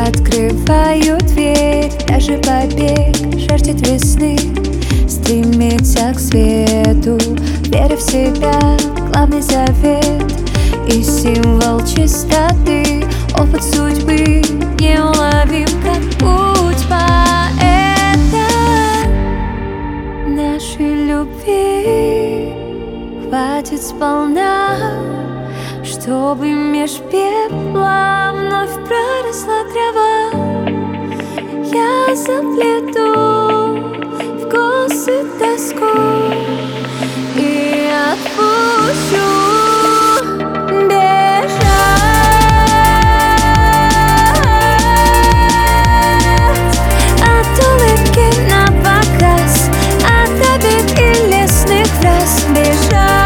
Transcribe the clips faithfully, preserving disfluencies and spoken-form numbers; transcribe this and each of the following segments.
открываю дверь. Даже побег жаждет весны, стремится к свету, веря в себя, главный завет и символ чистоты. Опыт судьбы неуловим, как путь поэта. Нашей любви хватит сполна, чтобы меж пепла вновь проросла трава. Я заплету в косы тоску и отпущу бежать от улыбки на показ, от обид и лесных фраз. Бежать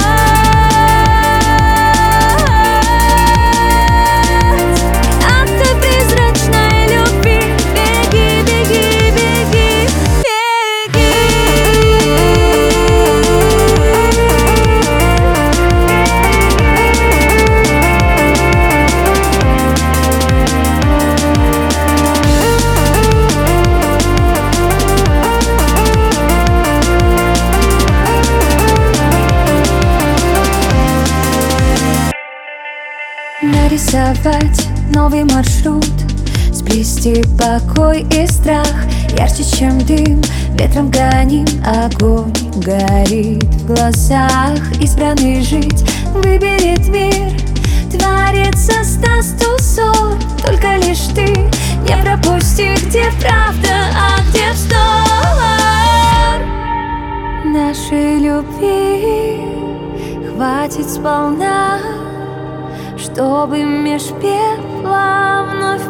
нарисовать новый маршрут, сплести покой и страх. Ярче, чем дым, ветром гоним, огонь горит в глазах. Избранный жить выберет мир, творец создаст узор. Только лишь ты не пропусти, где правда, а где вздор. Нашей любви хватит сполна, чтобы меж пепла вновь